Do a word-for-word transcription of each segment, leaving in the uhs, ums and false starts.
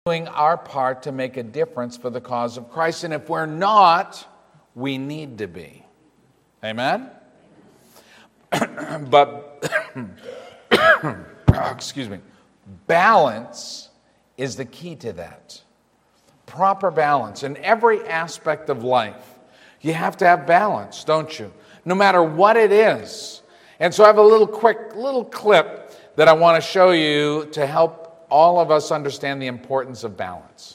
doing our part to make a difference for the cause of Christ. And if we're not, we need to be. Amen? But, excuse me, balance is the key to that. Proper balance. In every aspect of life, you have to have balance, don't you? No matter what it is. And so I have a little quick little clip that I want to show you to help all of us understand the importance of balance.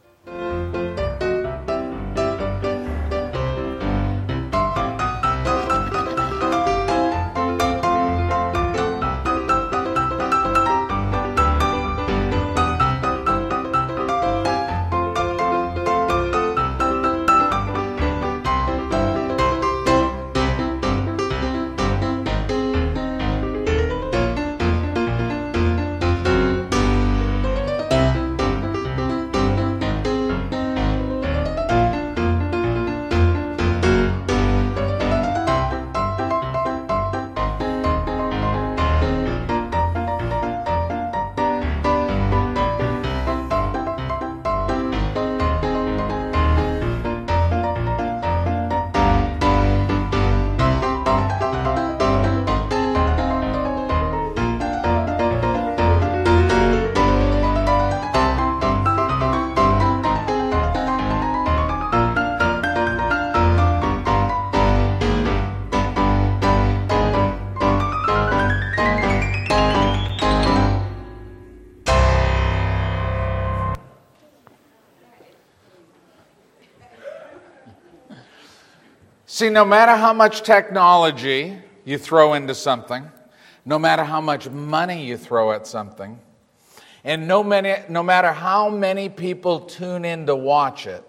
See, no matter how much technology you throw into something, no matter how much money you throw at something, and no, many, no matter how many people tune in to watch it,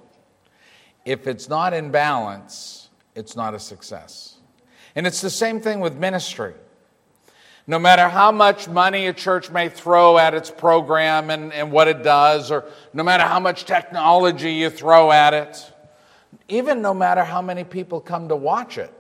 if it's not in balance, it's not a success. And it's the same thing with ministry. No matter how much money a church may throw at its program and, and what it does, or no matter how much technology you throw at it, even no matter how many people come to watch it,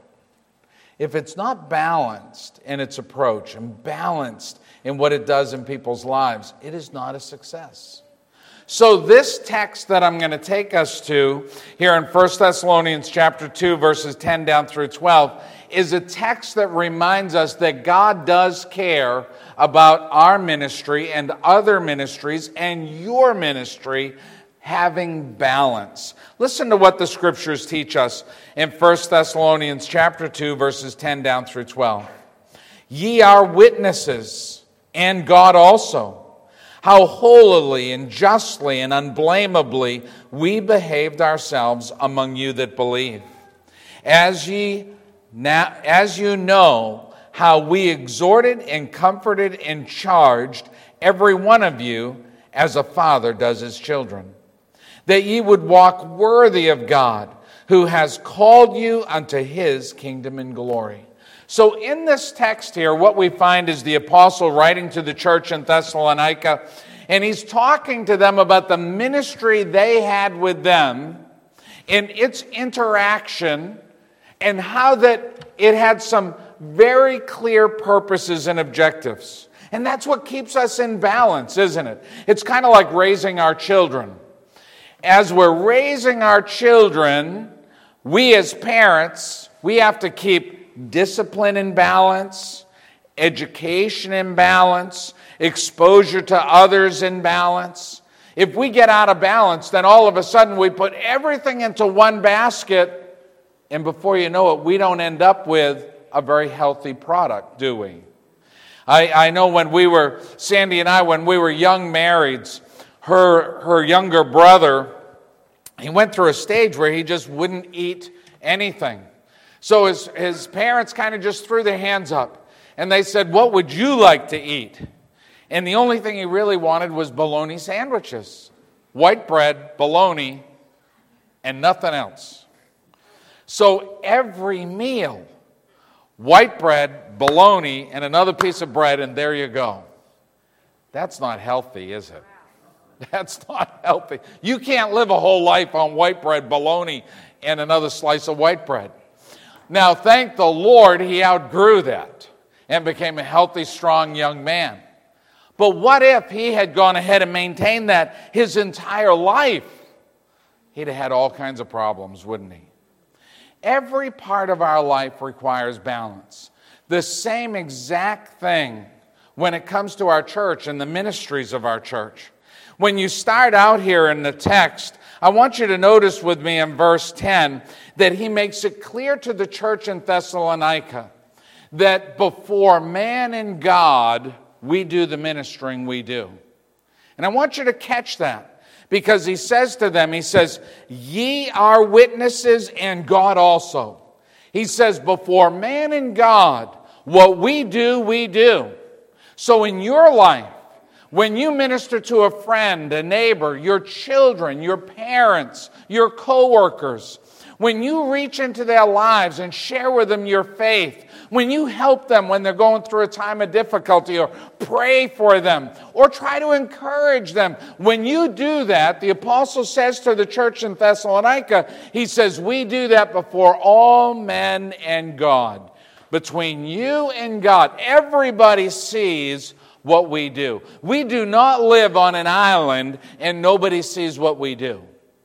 if it's not balanced in its approach and balanced in what it does in people's lives, it is not a success. So this text that I'm going to take us to here in First Thessalonians chapter two, verses ten down through twelve, is a text that reminds us that God does care about our ministry and other ministries and your ministry having balance. Listen to what the scriptures teach us in First Thessalonians chapter two, verses ten down through twelve. Ye are witnesses, and God also, how holily and justly and unblameably we behaved ourselves among you that believe. As ye now, as you know, how we exhorted and comforted and charged every one of you as a father does his children, that ye would walk worthy of God, who has called you unto his kingdom and glory. So in this text here, what we find is the apostle writing to the church in Thessalonica, and he's talking to them about the ministry they had with them and its interaction, and how that it had some very clear purposes and objectives. And that's what keeps us in balance, isn't it? It's kind of like raising our children. As we're raising our children, we as parents, we have to keep discipline in balance, education in balance, exposure to others in balance. If we get out of balance, then all of a sudden we put everything into one basket, and before you know it, we don't end up with a very healthy product, do we? I, I know when we were, Sandy and I, when we were young marrieds, Her, her younger brother, he went through a stage where he just wouldn't eat anything. So his, his parents kind of just threw their hands up. And they said, what would you like to eat? And the only thing he really wanted was bologna sandwiches. White bread, bologna, and nothing else. So every meal, white bread, bologna, and another piece of bread, and there you go. That's not healthy, is it? That's not healthy. You can't live a whole life on white bread, bologna, and another slice of white bread. Now, thank the Lord, he outgrew that and became a healthy, strong young man. But what if he had gone ahead and maintained that his entire life? He'd have had all kinds of problems, wouldn't he? Every part of our life requires balance. The same exact thing when it comes to our church and the ministries of our church. When you start out here in the text, I want you to notice with me in verse ten that he makes it clear to the church in Thessalonica that before man and God, we do the ministering we do. And I want you to catch that, because he says to them, he says, ye are witnesses and God also. He says, before man and God, what we do, we do. So in your life, when you minister to a friend, a neighbor, your children, your parents, your coworkers, when you reach into their lives and share with them your faith, when you help them when they're going through a time of difficulty, or pray for them, or try to encourage them, when you do that, the apostle says to the church in Thessalonica, he says, we do that before all men and God. Between you and God, everybody sees what we do. We do not live on an island and nobody sees what we do.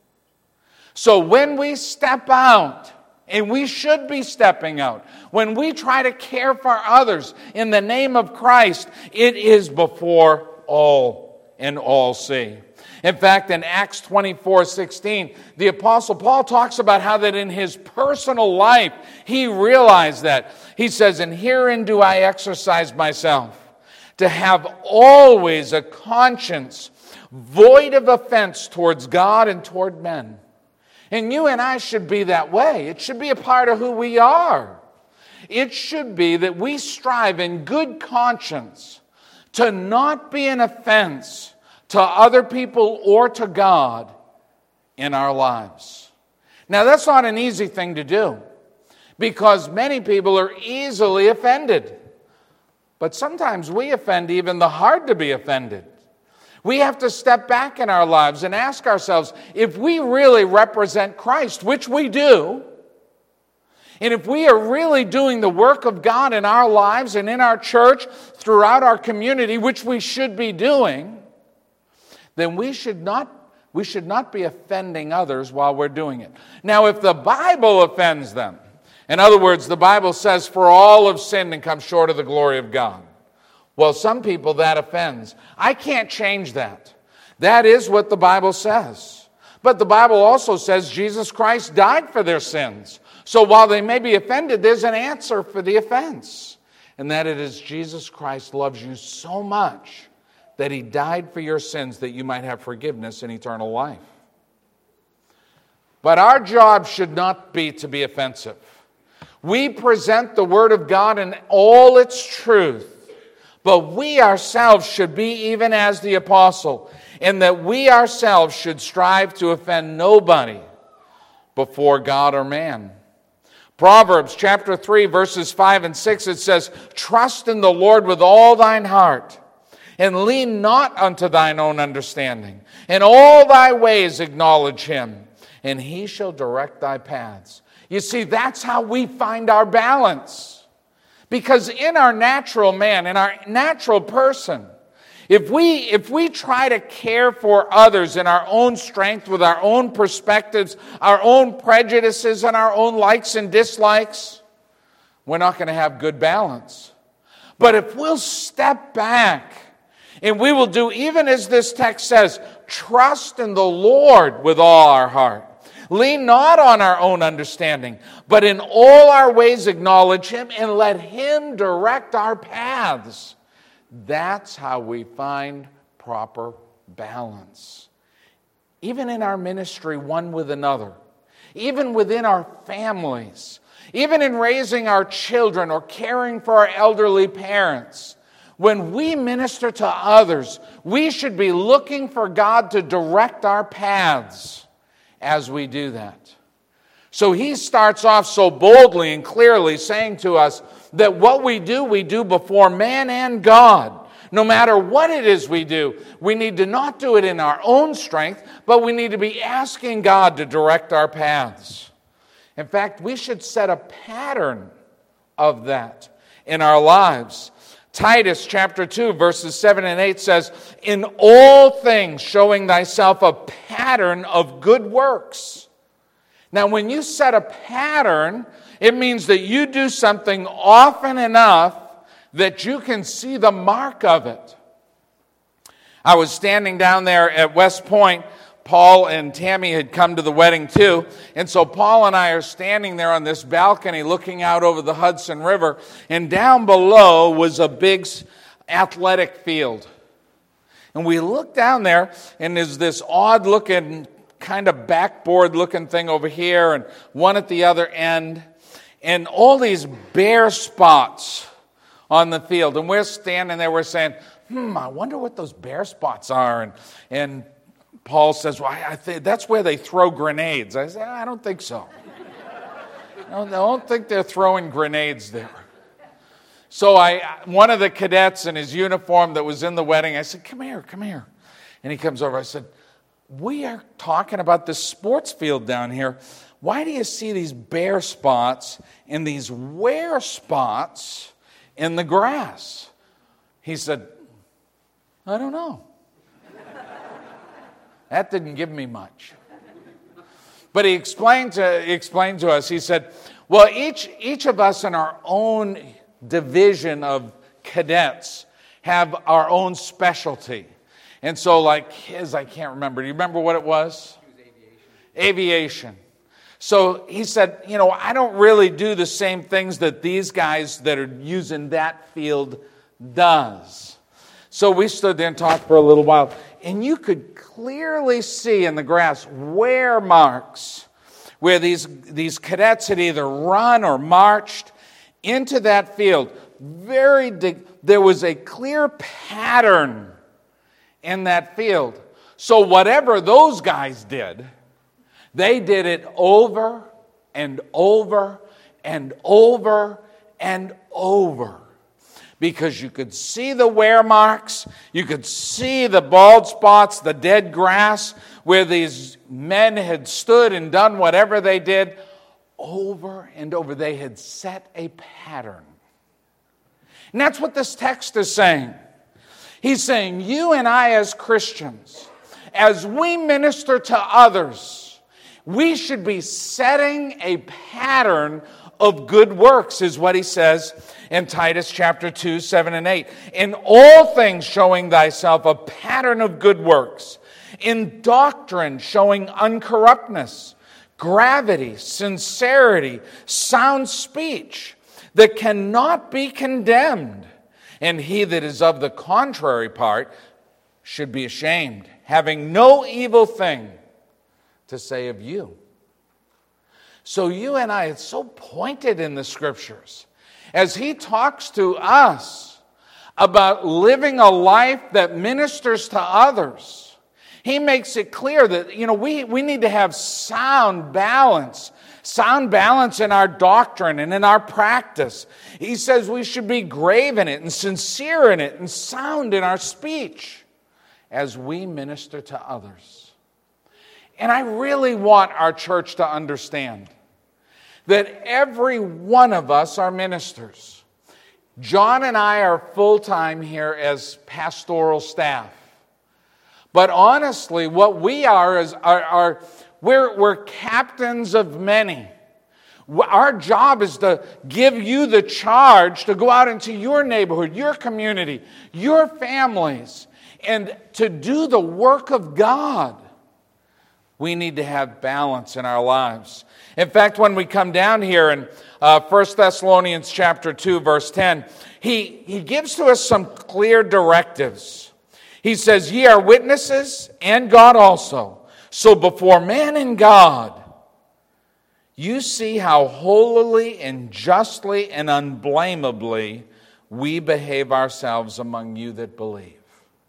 So when we step out, and we should be stepping out, when we try to care for others in the name of Christ, it is before all and all see. In fact, in Acts twenty-four sixteen, the Apostle Paul talks about how that in his personal life, he realized that. He says, and herein do I exercise myself, to have always a conscience void of offense towards God and toward men. And you and I should be that way. It should be a part of who we are. It should be that we strive in good conscience to not be an offense to other people or to God in our lives. Now, that's not an easy thing to do, because many people are easily offended. But sometimes we offend even the hard to be offended. We have to step back in our lives and ask ourselves, if we really represent Christ, which we do, and if we are really doing the work of God in our lives and in our church, throughout our community, which we should be doing, then we should not, we should not be offending others while we're doing it. Now, if the Bible offends them, in other words, the Bible says, for all have sinned and come short of the glory of God. Well, some people that offends. I can't change that. That is what the Bible says. But the Bible also says Jesus Christ died for their sins. So while they may be offended, there's an answer for the offense. And that it is Jesus Christ loves you so much that he died for your sins that you might have forgiveness and eternal life. But our job should not be to be offensive. We present the Word of God in all its truth. But we ourselves should be even as the apostle, in that we ourselves should strive to offend nobody before God or man. Proverbs chapter three, verses five and six, it says, trust in the Lord with all thine heart, and lean not unto thine own understanding. In all thy ways acknowledge him, and he shall direct thy paths. You see, that's how we find our balance. Because in our natural man, in our natural person, if we, if we try to care for others in our own strength, with our own perspectives, our own prejudices, and our own likes and dislikes, we're not going to have good balance. But if we'll step back, and we will do, even as this text says, trust in the Lord with all our heart. Lean not on our own understanding, but in all our ways acknowledge him, and let him direct our paths. That's how we find proper balance. Even in our ministry one with another, even within our families, even in raising our children or caring for our elderly parents, when we minister to others, we should be looking for God to direct our paths as we do that. So he starts off so boldly and clearly saying to us that what we do, we do before man and God. No matter what it is we do, we need to not do it in our own strength, but we need to be asking God to direct our paths. In fact, we should set a pattern of that in our lives, Titus chapter two, verses seven and eight says, in all things showing thyself a pattern of good works. Now, when you set a pattern, it means that you do something often enough that you can see the mark of it. I was standing down there at West Point. Paul and Tammy had come to the wedding too. And so Paul and I are standing there on this balcony looking out over the Hudson River. And down below was a big athletic field. And we look down there and there's this odd looking, kind of backboard looking thing over here and one at the other end. And all these bare spots on the field. And we're standing there, we're saying, hmm, I wonder what those bare spots are. And, and Paul says, well, I think that's where they throw grenades. I said, I don't think so. I don't think they're throwing grenades there. So I, one of the cadets in his uniform that was in the wedding, I said, come here, come here. And he comes over. I said, we are talking about this sports field down here. Why do you see these bare spots and these wear spots in the grass? He said, I don't know. That didn't give me much. But he explained to, he explained to us, he said, well, each, each of us in our own division of cadets have our own specialty. And so like his, I can't remember. Do you remember what it was? It was aviation. Aviation. So he said, you know, I don't really do the same things that these guys that are using that field does. So we stood there and talked for a little while. And you could clearly see in the grass wear marks where these, these cadets had either run or marched into that field. Very dig- there was a clear pattern in that field. So whatever those guys did, they did it over and over and over and over. Because you could see the wear marks, you could see the bald spots, the dead grass, where these men had stood and done whatever they did over and over. They had set a pattern. And that's what this text is saying. He's saying, you and I as Christians, as we minister to others, we should be setting a pattern of good works, is what he says in Titus chapter two, seven and eight. In all things showing thyself a pattern of good works. In doctrine showing uncorruptness, gravity, sincerity, sound speech that cannot be condemned. And he that is of the contrary part should be ashamed, having no evil thing to say of you. So you and I, it's so pointed in the Scriptures. As he talks to us about living a life that ministers to others, he makes it clear that, you know, we, we need to have sound balance. Sound balance in our doctrine and in our practice. He says we should be grave in it and sincere in it and sound in our speech as we minister to others. And I really want our church to understand that every one of us are ministers. John and I are full-time here as pastoral staff. But honestly, what we are is are, are we're, we're captains of many. Our job is to give you the charge to go out into your neighborhood, your community, your families, and to do the work of God. We need to have balance in our lives. In fact, when we come down here in uh, First Thessalonians chapter two, verse ten, he, he gives to us some clear directives. He says, ye are witnesses, and God also. So before man and God, you see how holily and justly and unblameably we behave ourselves among you that believe.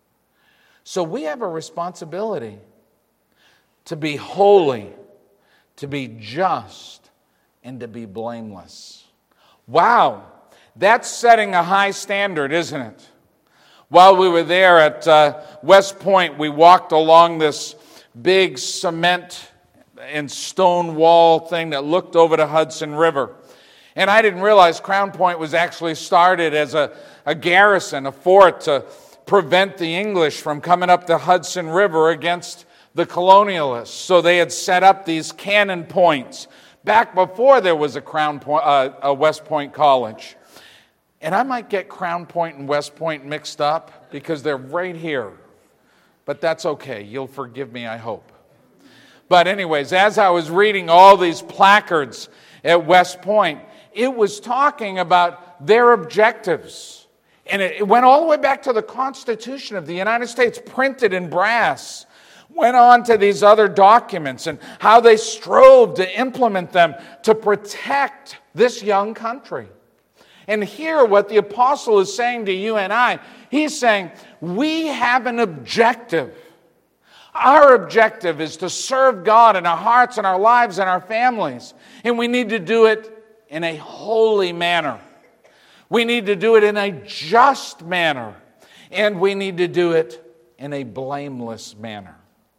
So we have a responsibility to be holy, to be just, and to be blameless. Wow, that's setting a high standard, isn't it? While we were there at uh, West Point, we walked along this big cement and stone wall thing that looked over the Hudson River. And I didn't realize Crown Point was actually started as a, a garrison, a fort to prevent the English from coming up the Hudson River against the colonialists. So they had set up these cannon points back before there was a Crown Point, uh, a West Point College. And I might get Crown Point and West Point mixed up because they're right here. But that's okay. You'll forgive me, I hope. But anyways, as I was reading all these placards at West Point, it was talking about their objectives. And it went all the way back to the Constitution of the United States, printed in brass. Went on to these other documents and how they strove to implement them to protect this young country. And here, what the apostle is saying to you and I, he's saying, we have an objective. Our objective is to serve God in our hearts and our lives and our families. And we need to do it in a holy manner. We need to do it in a just manner. And we need to do it in a blameless manner.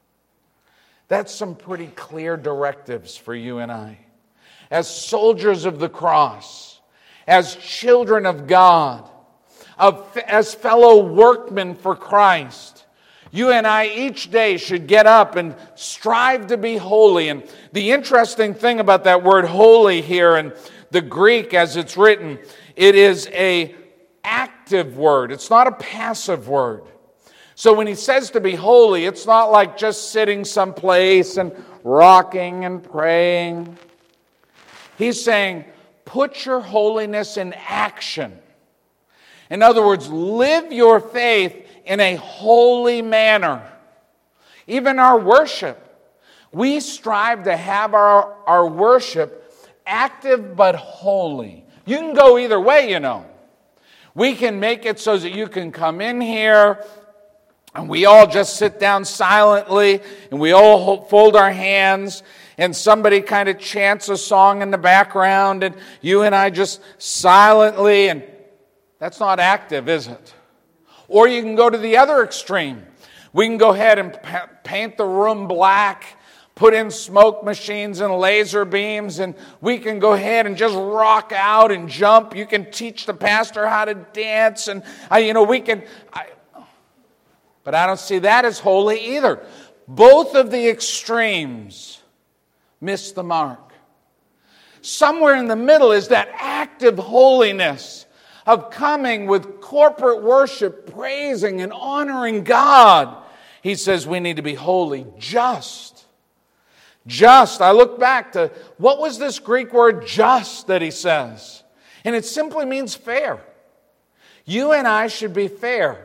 That's some pretty clear directives for you and I. As soldiers of the cross, as children of God, of, as fellow workmen for Christ, you and I each day should get up and strive to be holy. And the interesting thing about that word holy here in the Greek as it's written, it is an active word. It's not a passive word. So when he says to be holy, it's not like just sitting someplace and rocking and praying. He's saying, put your holiness in action. In other words, live your faith in a holy manner. Even our worship. We strive to have our, our worship active but holy. You can go either way, you know. We can make it so that you can come in here and we all just sit down silently and we all fold our hands and somebody kind of chants a song in the background and you and I just silently, and that's not active, is it? Or you can go to the other extreme. We can go ahead and pa- paint the room black, put in smoke machines and laser beams, and we can go ahead and just rock out and jump. You can teach the pastor how to dance, and uh, you know we can. I, but I don't see that as holy either. Both of the extremes miss the mark. Somewhere in the middle is that active holiness of coming with corporate worship, praising and honoring God. He says we need to be holy, just. Just. I look back to, what was this Greek word just that he says? And it simply means fair. You and I should be fair.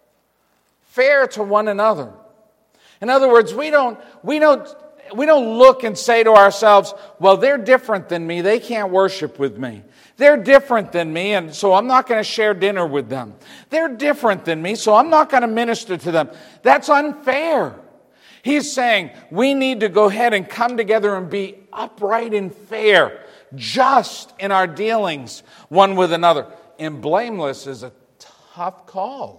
Fair to one another. In other words, we don't, we don't, we don't look and say to ourselves, well, they're different than me. They can't worship with me. They're different than me, and so I'm not going to share dinner with them. They're different than me, so I'm not going to minister to them. That's unfair. He's saying we need to go ahead and come together and be upright and fair, just in our dealings one with another. And blameless is a tough call.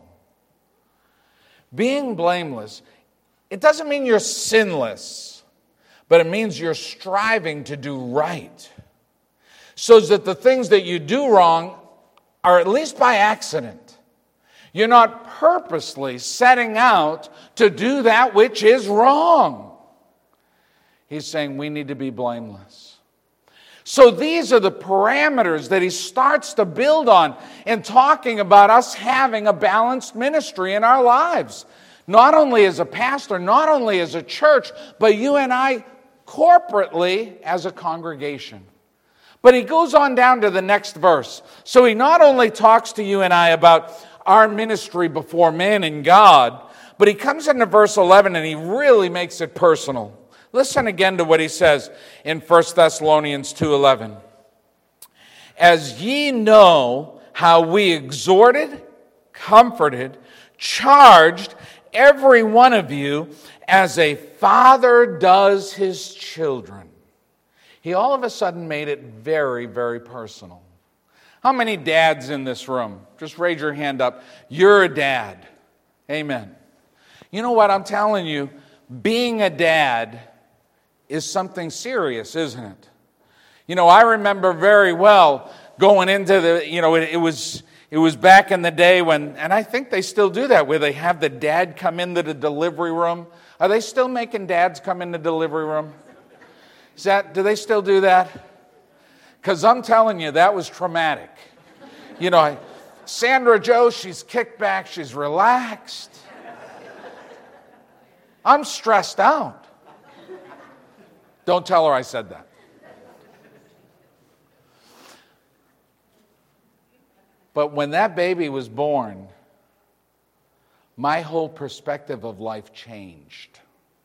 Being blameless, it doesn't mean you're sinless, but it means you're striving to do right. So that the things that you do wrong are at least by accident. You're not purposely setting out to do that which is wrong. He's saying we need to be blameless. So these are the parameters that he starts to build on in talking about us having a balanced ministry in our lives. Not only as a pastor, not only as a church, but you and I corporately as a congregation. But he goes on down to the next verse. So he not only talks to you and I about our ministry before men and God, but he comes into verse eleven and he really makes it personal. Listen again to what he says in First Thessalonians two eleven. As ye know how we exhorted, comforted, charged every one of you as a father does his children. He all of a sudden made it very, very personal. How many dads in this room? Just raise your hand up. You're a dad. Amen. You know what I'm telling you? Being a dad is something serious, isn't it? You know, I remember very well going into the, you know, it, it was it was back in the day when, and I think they still do that, where they have the dad come into the delivery room. Are they still making dads come in the delivery room? Is that, do they still do that? Because I'm telling you, that was traumatic. You know, I, Sandra Jo, she's kicked back, she's relaxed. I'm stressed out. Don't tell her I said that. But when that baby was born, my whole perspective of life changed.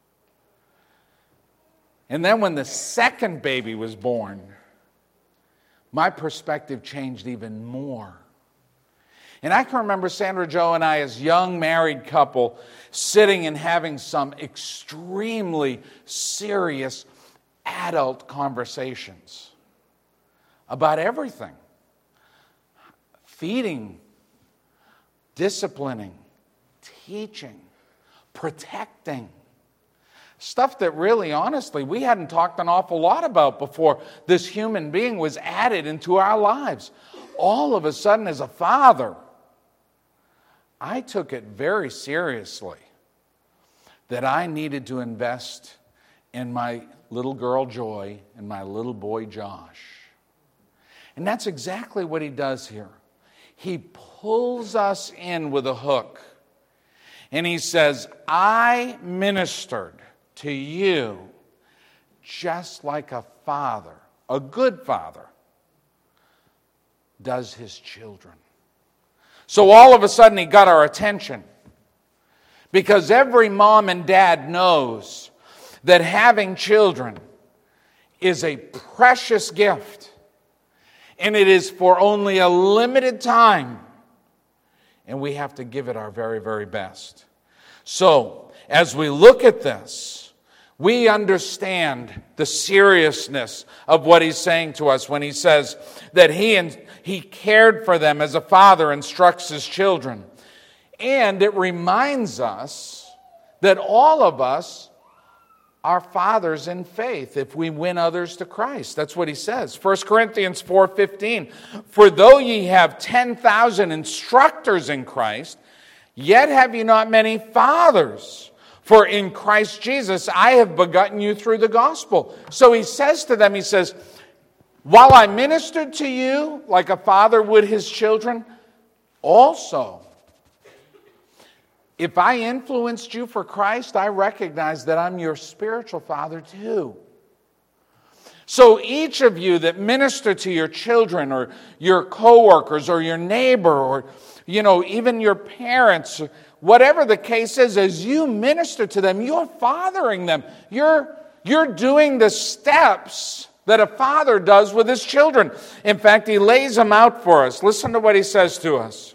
And then when the second baby was born, my perspective changed even more. And I can remember Sandra Jo and I, as young married couple, sitting and having some extremely serious adult conversations about everything. Feeding, disciplining, teaching, protecting. Stuff that really, honestly, we hadn't talked an awful lot about before this human being was added into our lives. All of a sudden, as a father, I took it very seriously that I needed to invest in my little girl Joy and my little boy Josh. And that's exactly what he does here. He pulls us in with a hook. And he says, I ministered to you just like a father, a good father, does his children. So all of a sudden he got our attention. Because every mom and dad knows that having children is a precious gift. And it is for only a limited time. And we have to give it our very, very best. So, as we look at this, we understand the seriousness of what he's saying to us when he says that he, and, he cared for them as a father instructs his children. And it reminds us that all of us are fathers in faith if we win others to Christ. That's what he says. First Corinthians four fifteen. For though ye have ten thousand instructors in Christ, yet have ye not many fathers. For in Christ Jesus I have begotten you through the gospel. So he says to them, he says, while I ministered to you like a father would his children, also, if I influenced you for Christ, I recognize that I'm your spiritual father too. So each of you that minister to your children or your coworkers or your neighbor or, you know, even your parents, whatever the case is, as you minister to them, you're fathering them. You're, you're doing the steps that a father does with his children. In fact, he lays them out for us. Listen to what he says to us.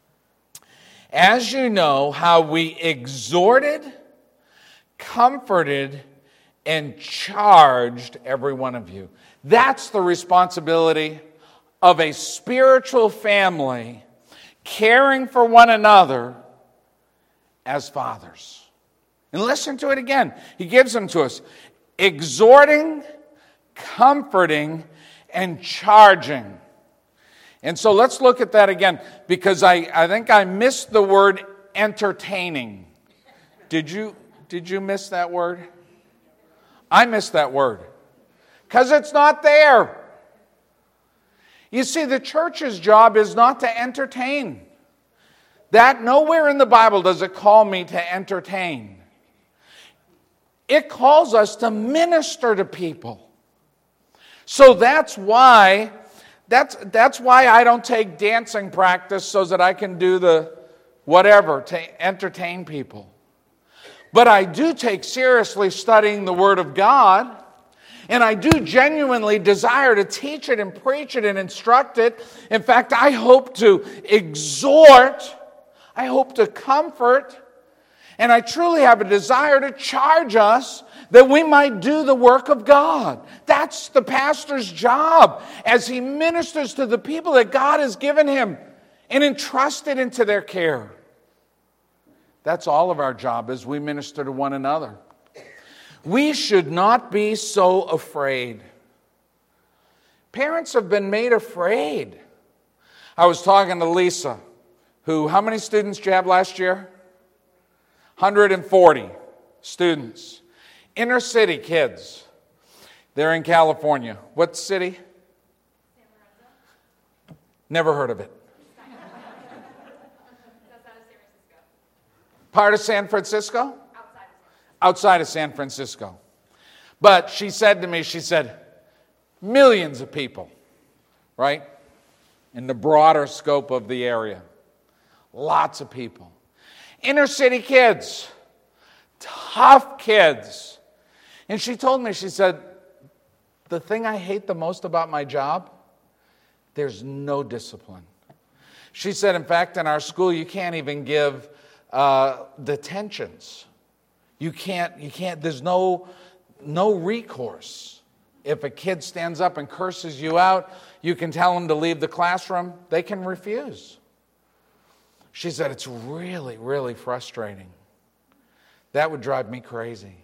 As you know how we exhorted, comforted, and charged every one of you. That's the responsibility of a spiritual family caring for one another as fathers. And listen to it again. He gives them to us. Exhorting, comforting, and charging. And so let's look at that again, because I, I think I missed the word entertaining. Did you, did you miss that word? I missed that word. Because it's not there. You see, the church's job is not to entertain. That nowhere in the Bible does it call me to entertain. It calls us to minister to people. So that's why That's, that's why I don't take dancing practice so that I can do the whatever to entertain people. But I do take seriously studying the Word of God, and I do genuinely desire to teach it and preach it and instruct it. In fact, I hope to exhort, I hope to comfort, and I truly have a desire to charge us that we might do the work of God. That's the pastor's job as he ministers to the people that God has given him and entrusted into their care. That's all of our job as we minister to one another. We should not be so afraid. Parents have been made afraid. I was talking to Lisa, who, how many students did you have last year? one hundred forty students. Inner city kids. They're in California. What city? San Lorenzo. Never heard of it. That's out of San Francisco. Part of San Francisco? Outside of San Francisco. Outside of San Francisco. But she said to me, she said, millions of people, right? In the broader scope of the area. Lots of people. Inner city kids. Tough kids. And she told me, she said, the thing I hate the most about my job, there's no discipline. She said, in fact, in our school, you can't even give uh, detentions. You can't, you can't, there's no, no recourse. If a kid stands up and curses you out, you can tell them to leave the classroom. They can refuse. She said, it's really, really frustrating. That would drive me crazy.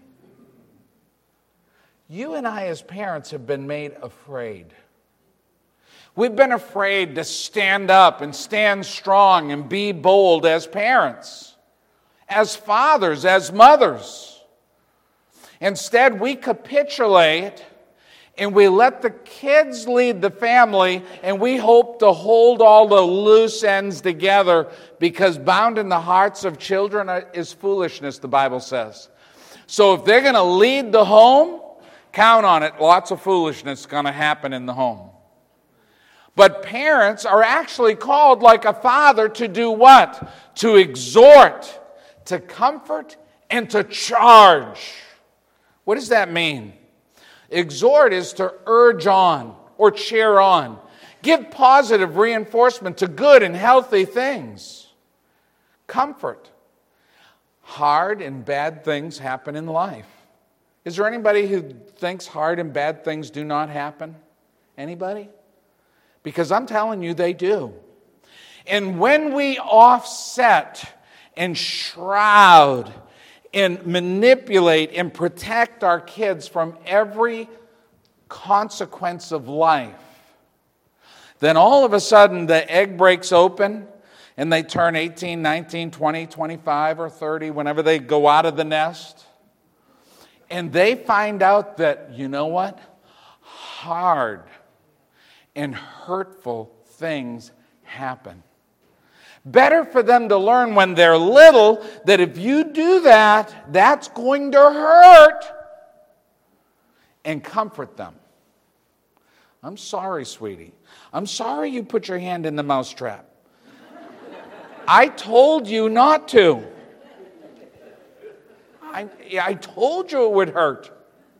You and I as parents have been made afraid. We've been afraid to stand up and stand strong and be bold as parents, as fathers, as mothers. Instead, we capitulate and we let the kids lead the family, and we hope to hold all the loose ends together, because bound in the hearts of children is foolishness, the Bible says. So if they're going to lead the home, count on it, lots of foolishness is going to happen in the home. But parents are actually called, like a father, to do what? To exhort, to comfort, and to charge. What does that mean? Exhort is to urge on or cheer on. Give positive reinforcement to good and healthy things. Comfort. Hard and bad things happen in life. Is there anybody who thinks hard and bad things do not happen? Anybody? Because I'm telling you, they do. And when we offset and shroud and manipulate and protect our kids from every consequence of life, then all of a sudden the egg breaks open and they turn eighteen, nineteen, twenty, twenty-five, or thirty, whenever they go out of the nest. And they find out that, you know what? Hard and hurtful things happen. Better for them to learn when they're little that if you do that, that's going to hurt, and comfort them. I'm sorry, sweetie. I'm sorry you put your hand in the mousetrap. I told you not to. I, I told you it would hurt.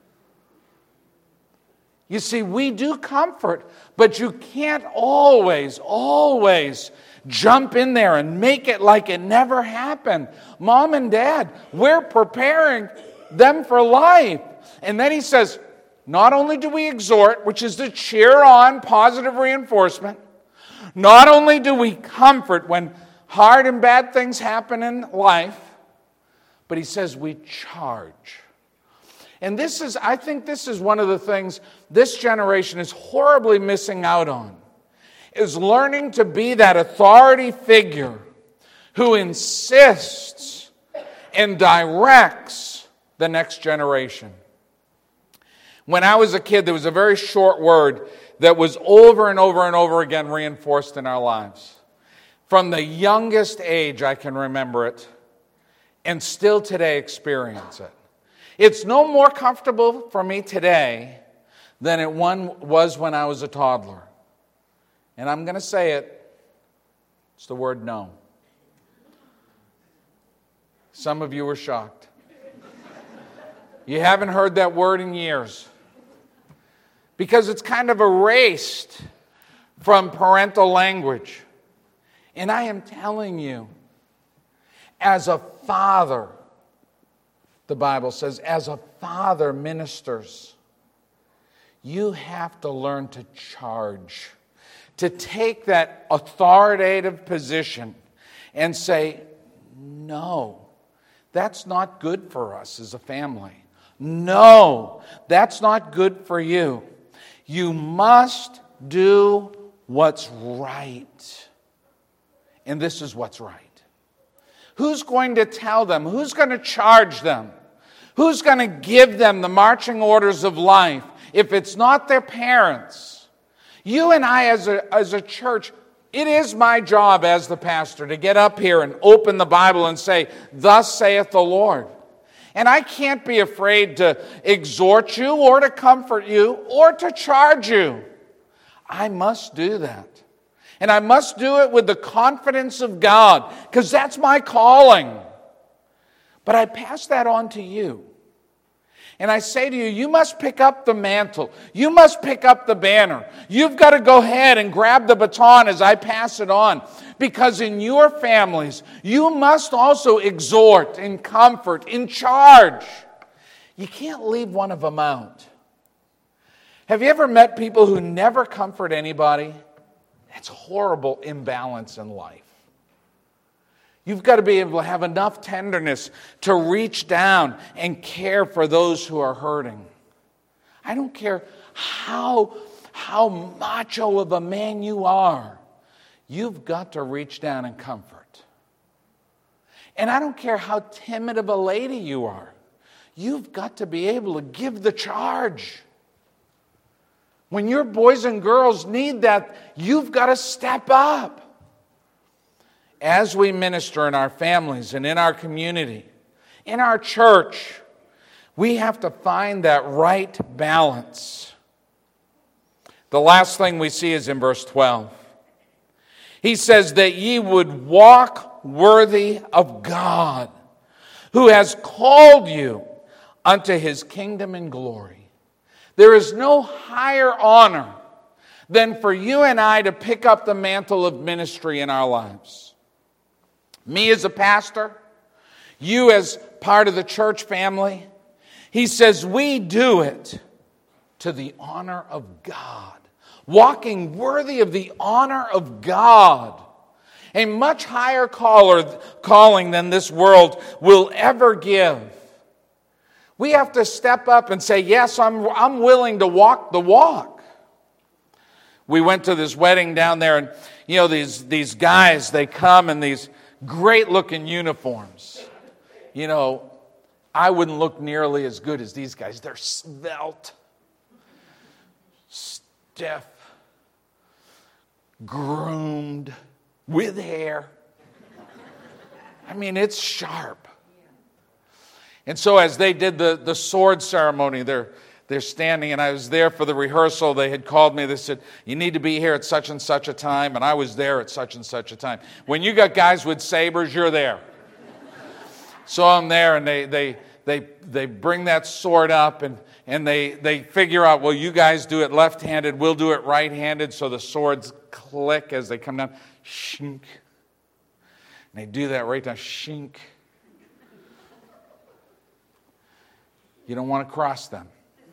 You see, we do comfort, but you can't always, always jump in there and make it like it never happened. Mom and Dad, we're preparing them for life. And then he says, not only do we exhort, which is to cheer on, positive reinforcement, not only do we comfort when hard and bad things happen in life, but he says we charge. And this is, I think this is one of the things this generation is horribly missing out on, is learning to be that authority figure who insists and directs the next generation. When I was a kid, there was a very short word that was over and over and over again reinforced in our lives. From the youngest age, I can remember it, and still today experience it. It's no more comfortable for me today than it one was when I was a toddler. And I'm going to say it. It's the word no. Some of you were shocked. You haven't heard that word in years. Because it's kind of erased from parental language. And I am telling you, as a father, the Bible says, as a father ministers, you have to learn to charge, to take that authoritative position and say, no, that's not good for us as a family. No, that's not good for you. You must do what's right. And this is what's right. Who's going to tell them? Who's going to charge them? Who's going to give them the marching orders of life if it's not their parents? You and I as a, as a church, it is my job as the pastor to get up here and open the Bible and say, "Thus saith the Lord." And I can't be afraid to exhort you or to comfort you or to charge you. I must do that. And I must do it with the confidence of God, because that's my calling. But I pass that on to you. And I say to you, you must pick up the mantle. You must pick up the banner. You've got to go ahead and grab the baton as I pass it on. Because in your families, you must also exhort and comfort, in charge. You can't leave one of them out. Have you ever met people who never comfort anybody? That's a horrible imbalance in life. You've got to be able to have enough tenderness to reach down and care for those who are hurting. I don't care how, how macho of a man you are. You've got to reach down and comfort. And I don't care how timid of a lady you are. You've got to be able to give the charge. When your boys and girls need that, you've got to step up. As we minister in our families and in our community, in our church, we have to find that right balance. The last thing we see is in verse twelve. He says that ye would walk worthy of God, who has called you unto his kingdom and glory. There is no higher honor than for you and I to pick up the mantle of ministry in our lives. Me as a pastor, you as part of the church family, he says we do it to the honor of God. Walking worthy of the honor of God. A much higher caller, calling than this world will ever give. We have to step up and say, yes, I'm, I'm willing to walk the walk. We went to this wedding down there, and you know, these, these guys, they come in these great looking uniforms. You know, I wouldn't look nearly as good as these guys. They're svelte, stiff, groomed, with hair. I mean, it's sharp. And so as they did the, the sword ceremony, they're, they're standing, and I was there for the rehearsal. They had called me. They said, you need to be here at such and such a time, and I was there at such and such a time. When you got guys with sabers, you're there. So I'm there, and they they they they bring that sword up, and, and they, they figure out, well, you guys do it left-handed, we'll do it right-handed, so the swords click as they come down. Shink. And they do that right down. Shink. You don't want to cross them.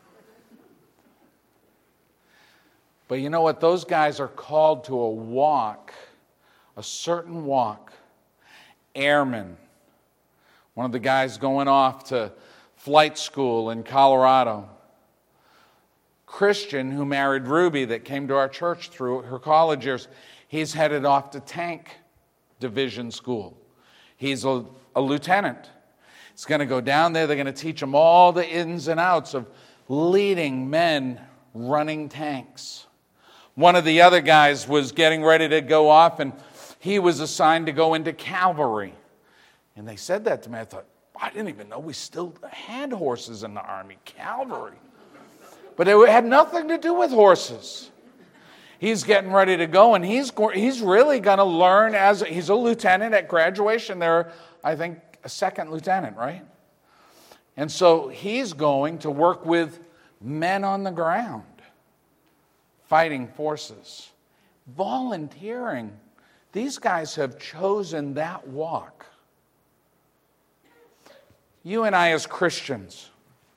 But you know what? Those guys are called to a walk, a certain walk. Airmen. One of the guys going off to flight school in Colorado. Christian, who married Ruby, that came to our church through her college years, he's headed off to tank division school. He's a, a lieutenant. He's going to go down there. They're going to teach him all the ins and outs of leading men running tanks. One of the other guys was getting ready to go off, and he was assigned to go into cavalry. And they said that to me. I thought, I didn't even know we still had horses in the Army, cavalry. But it had nothing to do with horses. He's getting ready to go, and he's he's really going to learn as he's a lieutenant at graduation. There, I think, a second lieutenant, right? And so he's going to work with men on the ground, fighting forces, volunteering. These guys have chosen that walk. You and I as Christians,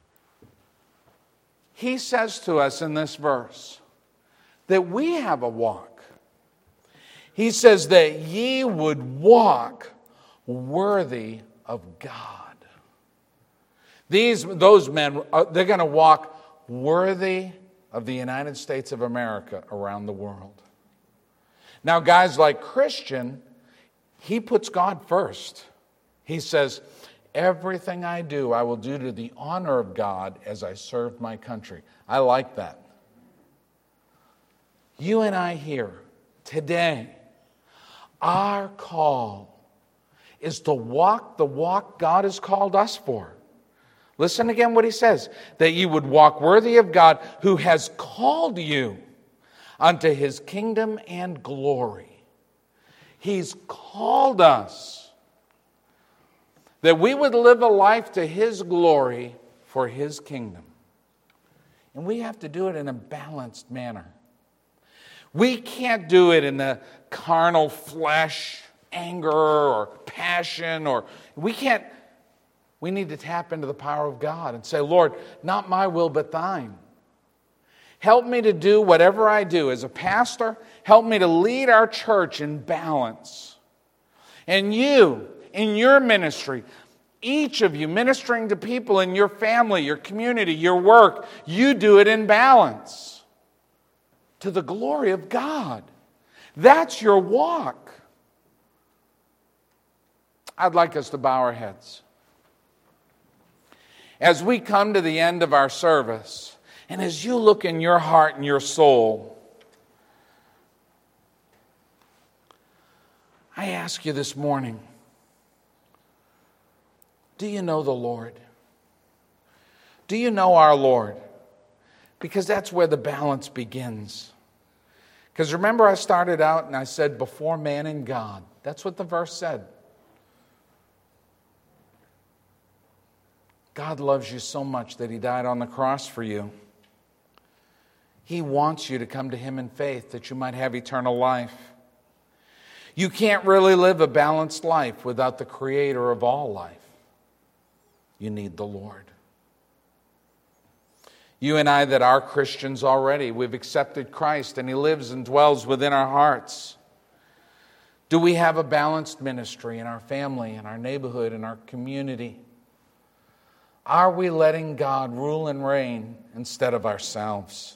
he says to us in this verse that we have a walk. He says that ye would walk worthy of God. These, those men, they're going to walk worthy of the United States of America around the world. Now, guys like Christian, he puts God first. He says, everything I do, I will do to the honor of God as I serve my country. I like that. You and I here today, our call is to walk the walk God has called us for. Listen again what he says, that you would walk worthy of God who has called you unto his kingdom and glory. He's called us that we would live a life to his glory for his kingdom. And we have to do it in a balanced manner. We can't do it in the carnal flesh, anger or passion, or we can't. We need to tap into the power of God and say, Lord, not my will but thine. Help me to do whatever I do as a pastor. Help me to lead our church in balance. And you, in your ministry, each of you ministering to people in your family, your community, your work, you do it in balance to the glory of God. That's your walk. I'd like us to bow our heads. As we come to the end of our service, and as you look in your heart and your soul, I ask you this morning, do you know the Lord? Do you know our Lord? Because that's where the balance begins. Because remember, I started out and I said, before man and God. That's what the verse said. God loves you so much that he died on the cross for you. He wants you to come to him in faith that you might have eternal life. You can't really live a balanced life without the creator of all life. You need the Lord. You and I that are Christians already, we've accepted Christ and he lives and dwells within our hearts. Do we have a balanced ministry in our family, in our neighborhood, in our community? Are we letting God rule and reign instead of ourselves?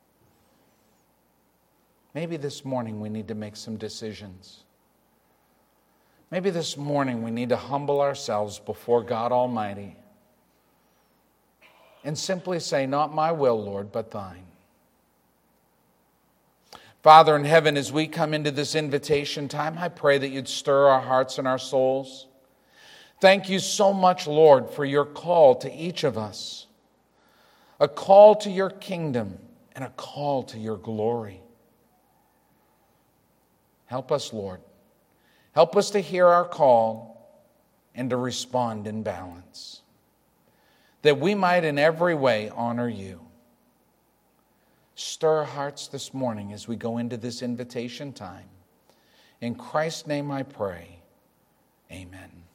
Maybe this morning we need to make some decisions. Maybe this morning we need to humble ourselves before God Almighty and simply say, not my will, Lord, but thine. Father in heaven, as we come into this invitation time, I pray that you'd stir our hearts and our souls. Thank you so much, Lord, for your call to each of us. A call to your kingdom and a call to your glory. Help us, Lord. Help us to hear our call and to respond in balance, that we might in every way honor you. Stir our hearts this morning as we go into this invitation time. In Christ's name I pray. Amen.